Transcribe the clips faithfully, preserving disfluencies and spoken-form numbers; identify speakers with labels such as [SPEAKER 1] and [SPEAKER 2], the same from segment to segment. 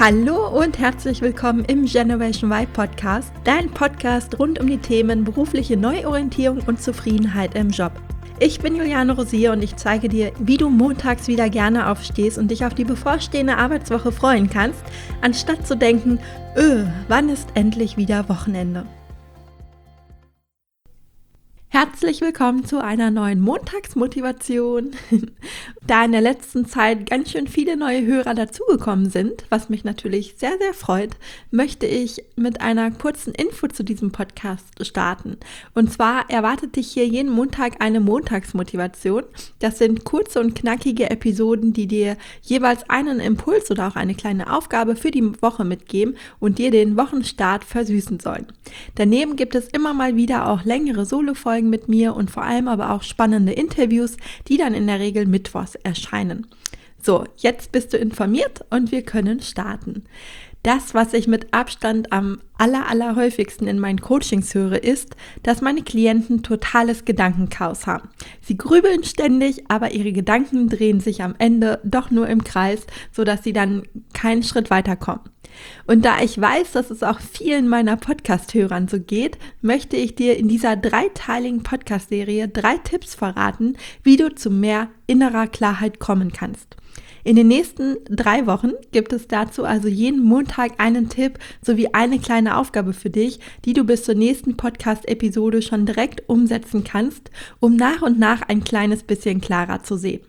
[SPEAKER 1] Hallo und herzlich willkommen im Generation Y Podcast, dein Podcast rund um die Themen berufliche Neuorientierung und Zufriedenheit im Job. Ich bin Juliane Rosier und ich zeige dir, wie du montags wieder gerne aufstehst und dich auf die bevorstehende Arbeitswoche freuen kannst, anstatt zu denken, öh, wann ist endlich wieder Wochenende? Herzlich willkommen zu einer neuen Montagsmotivation. Da in der letzten Zeit ganz schön viele neue Hörer dazugekommen sind, was mich natürlich sehr, sehr freut, möchte ich mit einer kurzen Info zu diesem Podcast starten. Und zwar erwartet dich hier jeden Montag eine Montagsmotivation. Das sind kurze und knackige Episoden, die dir jeweils einen Impuls oder auch eine kleine Aufgabe für die Woche mitgeben und dir den Wochenstart versüßen sollen. Daneben gibt es immer mal wieder auch längere Solo-Folgen mit mir und vor allem aber auch spannende Interviews, die dann in der Regel mittwochs erscheinen. So, jetzt bist du informiert und wir können starten. Das, was ich mit Abstand am aller, aller häufigsten in meinen Coachings höre, ist, dass meine Klienten totales Gedankenchaos haben. Sie grübeln ständig, aber ihre Gedanken drehen sich am Ende doch nur im Kreis, sodass sie dann keinen Schritt weiterkommen. Und da ich weiß, dass es auch vielen meiner Podcast-Hörern so geht, möchte ich dir in dieser dreiteiligen Podcast-Serie drei Tipps verraten, wie du zu mehr innerer Klarheit kommen kannst. In den nächsten drei Wochen gibt es dazu also jeden Montag einen Tipp sowie eine kleine Aufgabe für dich, die du bis zur nächsten Podcast-Episode schon direkt umsetzen kannst, um nach und nach ein kleines bisschen klarer zu sehen.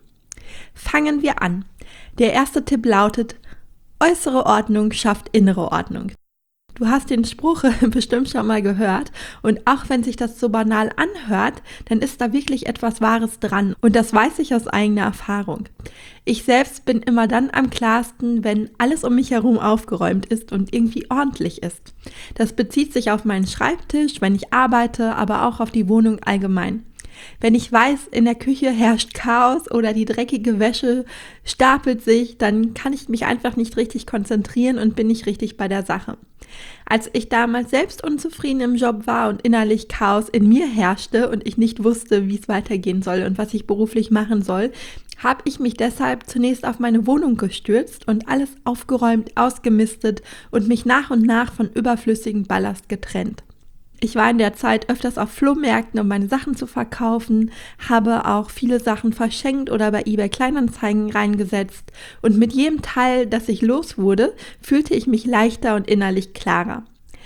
[SPEAKER 1] Fangen wir an. Der erste Tipp lautet: Äußere Ordnung schafft innere Ordnung. Du hast den Spruch bestimmt schon mal gehört und auch wenn sich das so banal anhört, dann ist da wirklich etwas Wahres dran und das weiß ich aus eigener Erfahrung. Ich selbst bin immer dann am klarsten, wenn alles um mich herum aufgeräumt ist und irgendwie ordentlich ist. Das bezieht sich auf meinen Schreibtisch, wenn ich arbeite, aber auch auf die Wohnung allgemein. Wenn ich weiß, in der Küche herrscht Chaos oder die dreckige Wäsche stapelt sich, dann kann ich mich einfach nicht richtig konzentrieren und bin nicht richtig bei der Sache. Als ich damals selbst unzufrieden im Job war und innerlich Chaos in mir herrschte und ich nicht wusste, wie es weitergehen soll und was ich beruflich machen soll, habe ich mich deshalb zunächst auf meine Wohnung gestürzt und alles aufgeräumt, ausgemistet und mich nach und nach von überflüssigem Ballast getrennt. Ich war in der Zeit öfters auf Flohmärkten, um meine Sachen zu verkaufen, habe auch viele Sachen verschenkt oder bei eBay Kleinanzeigen reingesetzt und mit jedem Teil, das ich los wurde, fühlte ich mich leichter und innerlich klarer.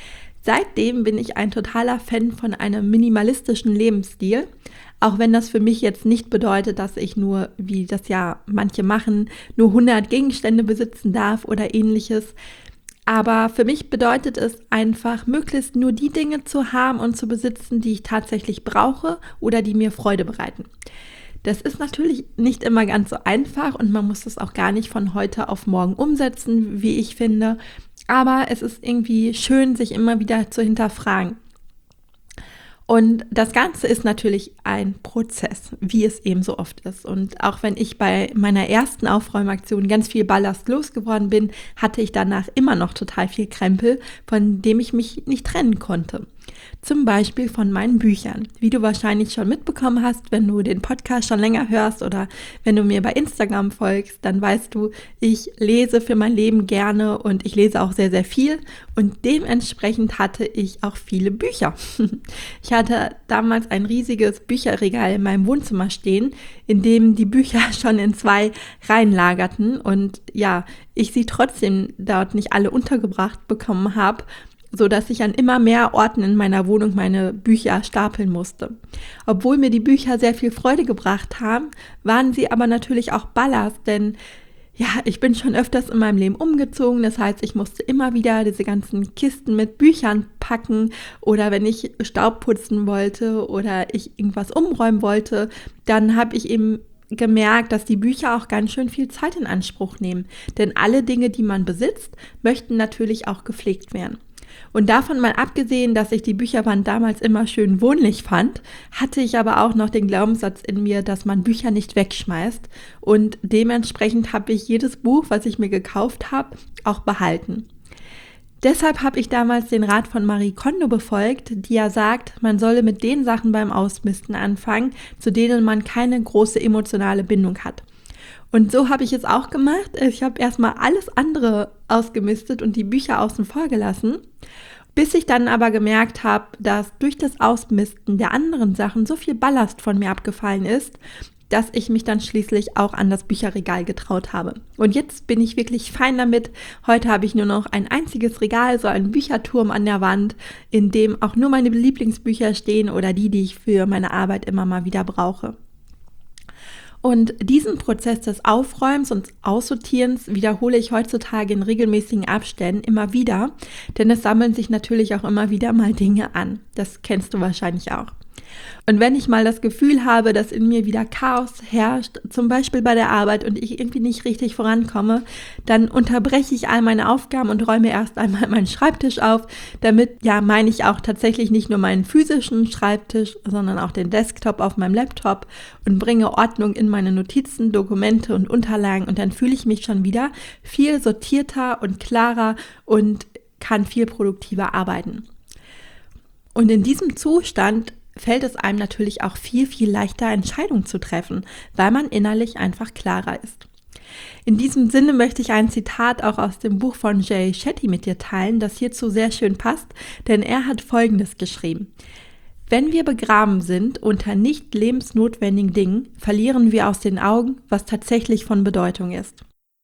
[SPEAKER 1] Seitdem bin ich ein totaler Fan von einem minimalistischen Lebensstil, auch wenn das für mich jetzt nicht bedeutet, dass ich nur, wie das ja manche machen, nur hundert Gegenstände besitzen darf oder ähnliches. Aber für mich bedeutet es einfach, möglichst nur die Dinge zu haben und zu besitzen, die ich tatsächlich brauche oder die mir Freude bereiten. Das ist natürlich nicht immer ganz so einfach und man muss das auch gar nicht von heute auf morgen umsetzen, wie ich finde. Aber es ist irgendwie schön, sich immer wieder zu hinterfragen. Und das Ganze ist natürlich ein Prozess, wie es eben so oft ist. Und auch wenn ich bei meiner ersten Aufräumaktion ganz viel Ballast losgeworden bin, hatte ich danach immer noch total viel Krempel, von dem ich mich nicht trennen konnte. Zum Beispiel von meinen Büchern. Wie du wahrscheinlich schon mitbekommen hast, wenn du den Podcast schon länger hörst oder wenn du mir bei Instagram folgst, dann weißt du, ich lese für mein Leben gerne und ich lese auch sehr, sehr viel und dementsprechend hatte ich auch viele Bücher. Ich hatte damals ein riesiges Bücherregal in meinem Wohnzimmer stehen, in dem die Bücher schon in zwei Reihen lagerten und ja, ich sie trotzdem dort nicht alle untergebracht bekommen habe, so dass ich an immer mehr Orten in meiner Wohnung meine Bücher stapeln musste. Obwohl mir die Bücher sehr viel Freude gebracht haben, waren sie aber natürlich auch Ballast, denn ja, ich bin schon öfters in meinem Leben umgezogen, das heißt, ich musste immer wieder diese ganzen Kisten mit Büchern packen oder wenn ich Staub putzen wollte oder ich irgendwas umräumen wollte, dann habe ich eben gemerkt, dass die Bücher auch ganz schön viel Zeit in Anspruch nehmen, denn alle Dinge, die man besitzt, möchten natürlich auch gepflegt werden. Und davon mal abgesehen, dass ich die Bücherwand damals immer schön wohnlich fand, hatte ich aber auch noch den Glaubenssatz in mir, dass man Bücher nicht wegschmeißt. Und dementsprechend habe ich jedes Buch, was ich mir gekauft habe, auch behalten. Deshalb habe ich damals den Rat von Marie Kondo befolgt, die ja sagt, man solle mit den Sachen beim Ausmisten anfangen, zu denen man keine große emotionale Bindung hat. Und so habe ich es auch gemacht. Ich habe erstmal alles andere ausgemistet und die Bücher außen vor gelassen, bis ich dann aber gemerkt habe, dass durch das Ausmisten der anderen Sachen so viel Ballast von mir abgefallen ist, dass ich mich dann schließlich auch an das Bücherregal getraut habe. Und jetzt bin ich wirklich fein damit. Heute habe ich nur noch ein einziges Regal, so einen Bücherturm an der Wand, in dem auch nur meine Lieblingsbücher stehen oder die, die ich für meine Arbeit immer mal wieder brauche. Und diesen Prozess des Aufräumens und Aussortierens wiederhole ich heutzutage in regelmäßigen Abständen immer wieder, denn es sammeln sich natürlich auch immer wieder mal Dinge an. Das kennst du wahrscheinlich auch. Und wenn ich mal das Gefühl habe, dass in mir wieder Chaos herrscht, zum Beispiel bei der Arbeit und ich irgendwie nicht richtig vorankomme, dann unterbreche ich all meine Aufgaben und räume erst einmal meinen Schreibtisch auf. Damit, ja, meine ich auch tatsächlich nicht nur meinen physischen Schreibtisch, sondern auch den Desktop auf meinem Laptop und bringe Ordnung in meine Notizen, Dokumente und Unterlagen und dann fühle ich mich schon wieder viel sortierter und klarer und kann viel produktiver arbeiten. Und in diesem Zustand fällt es einem natürlich auch viel, viel leichter, Entscheidungen zu treffen, weil man innerlich einfach klarer ist. In diesem Sinne möchte ich ein Zitat auch aus dem Buch von Jay Shetty mit dir teilen, das hierzu sehr schön passt, denn er hat Folgendes geschrieben: Wenn wir begraben sind unter nicht lebensnotwendigen Dingen, verlieren wir aus den Augen, was tatsächlich von Bedeutung ist.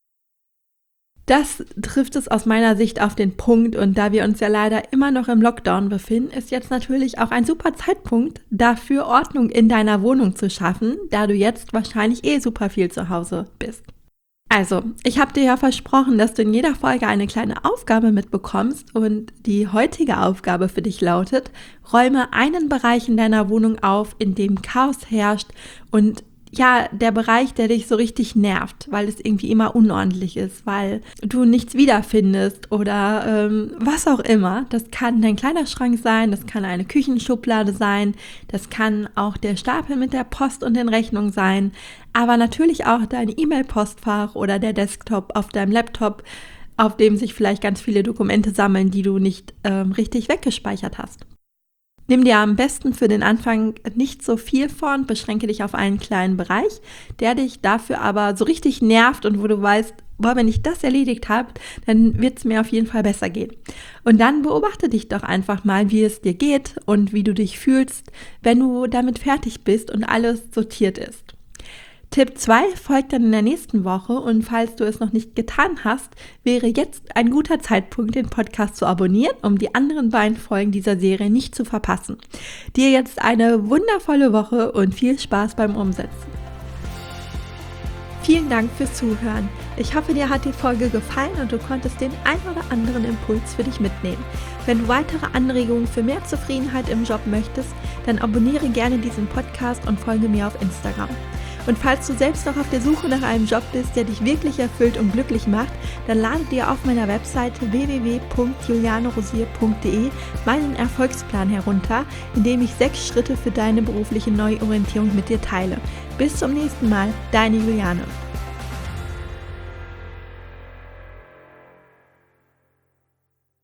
[SPEAKER 1] Das trifft es aus meiner Sicht auf den Punkt und da wir uns ja leider immer noch im Lockdown befinden, ist jetzt natürlich auch ein super Zeitpunkt dafür, Ordnung in deiner Wohnung zu schaffen, da du jetzt wahrscheinlich eh super viel zu Hause bist. Also, ich habe dir ja versprochen, dass du in jeder Folge eine kleine Aufgabe mitbekommst und die heutige Aufgabe für dich lautet: Räume einen Bereich in deiner Wohnung auf, in dem Chaos herrscht und ja, der Bereich, der dich so richtig nervt, weil es irgendwie immer unordentlich ist, weil du nichts wiederfindest oder ähm, was auch immer. Das kann dein Kleiderschrank sein, das kann eine Küchenschublade sein, das kann auch der Stapel mit der Post und den Rechnungen sein, aber natürlich auch dein E-Mail-Postfach oder der Desktop auf deinem Laptop, auf dem sich vielleicht ganz viele Dokumente sammeln, die du nicht ähm, richtig weggespeichert hast. Nimm dir am besten für den Anfang nicht so viel vor und beschränke dich auf einen kleinen Bereich, der dich dafür aber so richtig nervt und wo du weißt, boah, wenn ich das erledigt habe, dann wird es mir auf jeden Fall besser gehen. Und dann beobachte dich doch einfach mal, wie es dir geht und wie du dich fühlst, wenn du damit fertig bist und alles sortiert ist. Tipp zwei folgt dann in der nächsten Woche und falls du es noch nicht getan hast, wäre jetzt ein guter Zeitpunkt, den Podcast zu abonnieren, um die anderen beiden Folgen dieser Serie nicht zu verpassen. Dir jetzt eine wundervolle Woche und viel Spaß beim Umsetzen. Vielen Dank fürs Zuhören. Ich hoffe, dir hat die Folge gefallen und du konntest den ein oder anderen Impuls für dich mitnehmen. Wenn du weitere Anregungen für mehr Zufriedenheit im Job möchtest, dann abonniere gerne diesen Podcast und folge mir auf Instagram. Und falls du selbst noch auf der Suche nach einem Job bist, der dich wirklich erfüllt und glücklich macht, dann lade dir auf meiner Webseite w w w punkt juliane rosier punkt d e meinen Erfolgsplan herunter, in dem ich sechs Schritte für deine berufliche Neuorientierung mit dir teile. Bis zum nächsten Mal, deine Juliane.